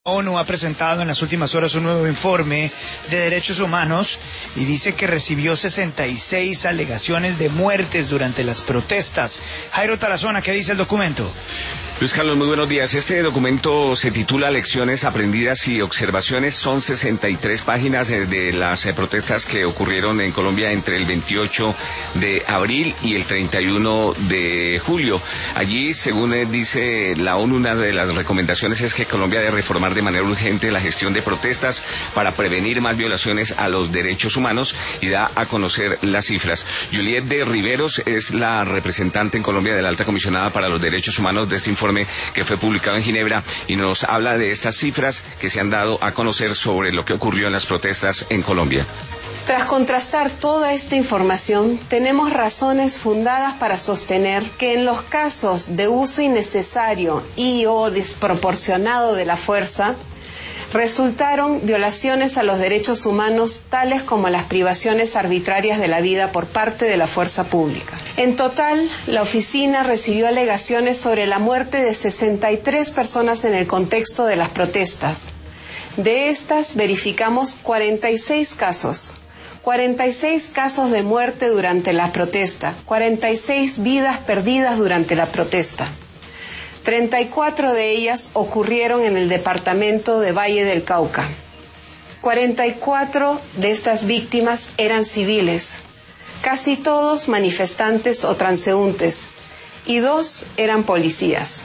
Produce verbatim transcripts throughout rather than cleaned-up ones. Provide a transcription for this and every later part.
La ONU ha presentado en las últimas horas un nuevo informe de derechos humanos y dice que recibió sesenta y seis alegaciones de muertes durante las protestas. Jairo Tarazona, ¿qué dice el documento? Luis Carlos, muy buenos días. Este documento se titula Lecciones aprendidas y observaciones. Son sesenta y tres páginas de, de las eh, protestas que ocurrieron en Colombia entre el veintiocho de abril y el treinta y uno de julio. Allí, según eh, dice la ONU, una de las recomendaciones es que Colombia debe reformar de manera urgente la gestión de protestas para prevenir más violaciones a los derechos humanos, y da a conocer las cifras. Juliet de Riveros es la representante en Colombia de la Alta Comisionada para los Derechos Humanos de este informe que fue publicado en Ginebra, y nos habla de estas cifras que se han dado a conocer sobre lo que ocurrió en las protestas en Colombia. Tras contrastar toda esta información, tenemos razones fundadas para sostener que en los casos de uso innecesario y o desproporcionado de la fuerza, resultaron violaciones a los derechos humanos tales como las privaciones arbitrarias de la vida por parte de la fuerza pública. En total, la oficina recibió alegaciones sobre la muerte de sesenta y tres personas en el contexto de las protestas. De estas, verificamos cuarenta y seis casos. cuarenta y seis casos de muerte durante la protesta, cuarenta y seis vidas perdidas durante la protesta. treinta y cuatro de ellas ocurrieron en el departamento de Valle del Cauca. cuarenta y cuatro de estas víctimas eran civiles, casi todos manifestantes o transeúntes, y dos eran policías.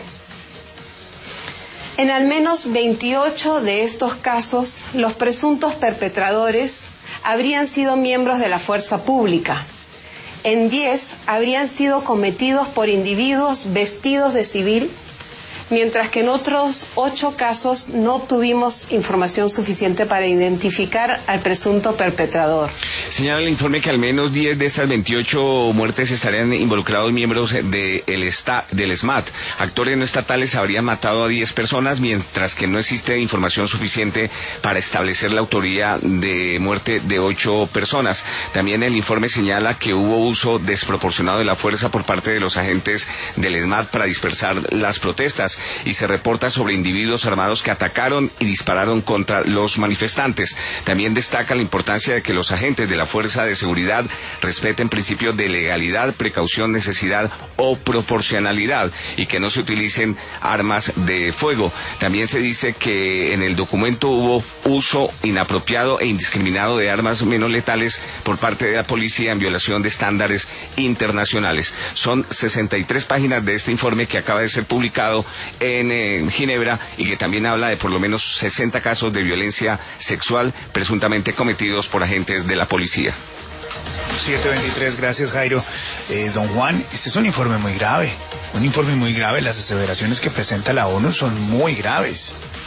En al menos veintiocho de estos casos, los presuntos perpetradores habrían sido miembros de la fuerza pública. En diez habrían sido cometidos por individuos vestidos de civil, mientras que en otros ocho casos no tuvimos información suficiente para identificar al presunto perpetrador. Señala el informe que al menos diez de estas veintiocho muertes estarían involucrados miembros de el esta, del S M A T. Actores no estatales habrían matado a diez personas, mientras que no existe información suficiente para establecer la autoría de muerte de ocho personas. También el informe señala que hubo uso desproporcionado de la fuerza por parte de los agentes del S M A T para dispersar las protestas, y se reporta sobre individuos armados que atacaron y dispararon contra los manifestantes. También destaca la importancia de que los agentes de la fuerza de seguridad respeten principios de legalidad, precaución, necesidad o proporcionalidad, y que no se utilicen armas de fuego. También se dice que en el documento hubo uso inapropiado e indiscriminado de armas menos letales por parte de la policía en violación de estándares internacionales. Son sesenta y tres páginas de este informe que acaba de ser publicado en eh, Ginebra, y que también habla de por lo menos sesenta casos de violencia sexual presuntamente cometidos por agentes de la policía. siete veintitrés, gracias Jairo. Eh, don Juan, este es un informe muy grave, un informe muy grave. Las aseveraciones que presenta la ONU son muy graves.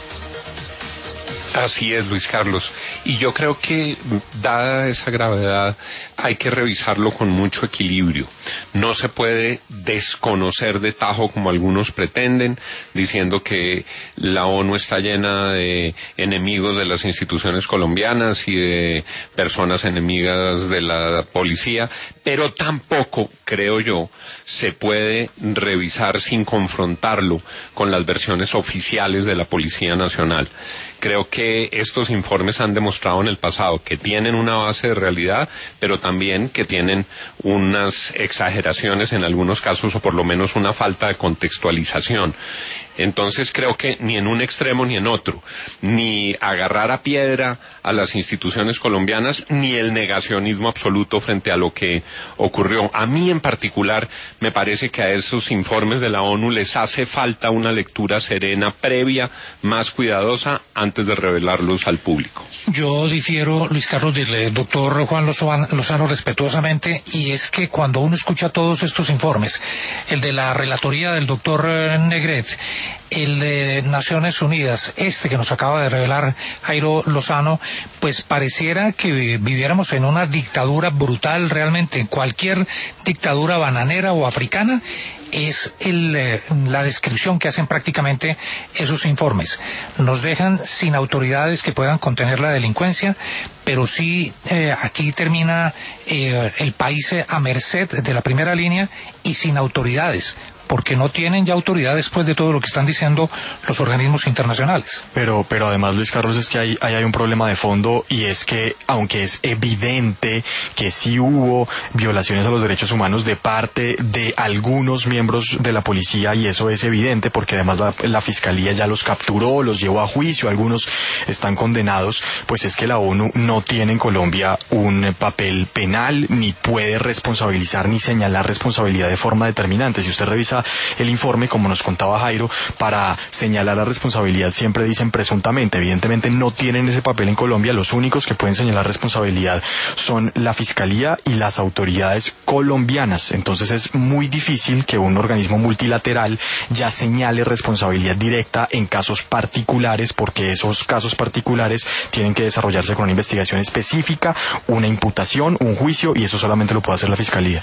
Así es, Luis Carlos. Y yo creo que, dada esa gravedad, hay que revisarlo con mucho equilibrio. No se puede desconocer de tajo como algunos pretenden, diciendo que la ONU está llena de enemigos de las instituciones colombianas y de personas enemigas de la policía, pero tampoco, creo yo, se puede revisar sin confrontarlo con las versiones oficiales de la Policía Nacional. Creo que estos informes han demostrado en el pasado que tienen una base de realidad, pero también que tienen unas exageraciones en algunos casos, o por lo menos una falta de contextualización. Entonces creo que ni en un extremo ni en otro, ni agarrar a piedra a las instituciones colombianas, ni el negacionismo absoluto frente a lo que ocurrió. A mí en particular me parece que a esos informes de la ONU les hace falta una lectura serena, previa, más cuidadosa, antes de revelarlos al público. Yo difiero, Luis Carlos, del doctor Juan Lozano respetuosamente, y es que cuando uno escucha todos estos informes, el de la relatoría del doctor Negret, el de Naciones Unidas, este que nos acaba de revelar Jairo Lozano, pues pareciera que viviéramos en una dictadura brutal realmente. En cualquier dictadura bananera o africana es el, eh, la descripción que hacen prácticamente esos informes. Nos dejan sin autoridades que puedan contener la delincuencia, pero sí eh, aquí termina eh, el país a merced de la primera línea y sin autoridades porque no tienen ya autoridad después de todo lo que están diciendo los organismos internacionales. Pero, pero además, Luis Carlos, es que hay, hay, hay un problema de fondo, y es que, aunque es evidente que sí hubo violaciones a los derechos humanos de parte de algunos miembros de la policía, y eso es evidente porque además la, la Fiscalía ya los capturó, los llevó a juicio, algunos están condenados, pues es que la ONU no tiene en Colombia un papel penal, ni puede responsabilizar ni señalar responsabilidad de forma determinante. Si usted revisa el informe, como nos contaba Jairo, para señalar la responsabilidad siempre dicen presuntamente. Evidentemente no tienen ese papel en Colombia. Los únicos que pueden señalar responsabilidad son la Fiscalía y las autoridades colombianas. Entonces es muy difícil que un organismo multilateral ya señale responsabilidad directa en casos particulares, porque esos casos particulares tienen que desarrollarse con una investigación específica, una imputación, un juicio, y eso solamente lo puede hacer la Fiscalía.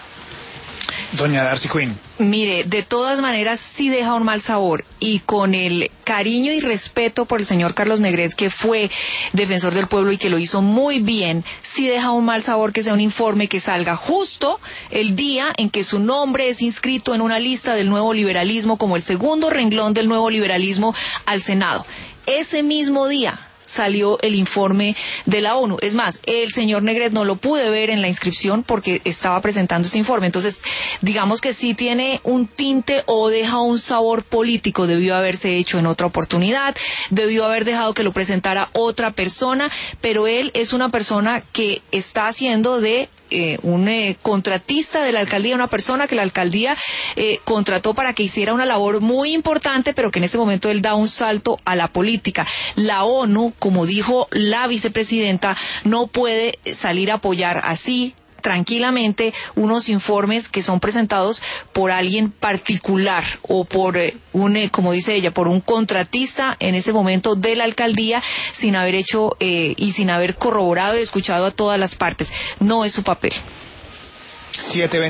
Doña Darcy Quinn. Mire, de todas maneras sí deja un mal sabor, y con el cariño y respeto por el señor Carlos Negret, que fue defensor del pueblo y que lo hizo muy bien, sí deja un mal sabor que sea un informe que salga justo el día en que su nombre es inscrito en una lista del nuevo liberalismo como el segundo renglón del nuevo liberalismo al Senado. Ese mismo día salió el informe de la ONU. Es más, el señor Negret no lo pude ver en la inscripción porque estaba presentando este informe. Entonces, digamos que sí tiene un tinte o deja un sabor político. Debió haberse hecho en otra oportunidad, debió haber dejado que lo presentara otra persona, pero él es una persona que está haciendo de Eh, un eh, contratista de la alcaldía, una persona que la alcaldía eh, contrató para que hiciera una labor muy importante, pero que en este momento él da un salto a la política. La ONU, como dijo la vicepresidenta, no puede salir a apoyar así tranquilamente unos informes que son presentados por alguien particular o por eh, un, eh, como dice ella, por un contratista en ese momento de la alcaldía, sin haber hecho eh, y sin haber corroborado y escuchado a todas las partes. No es su papel. siete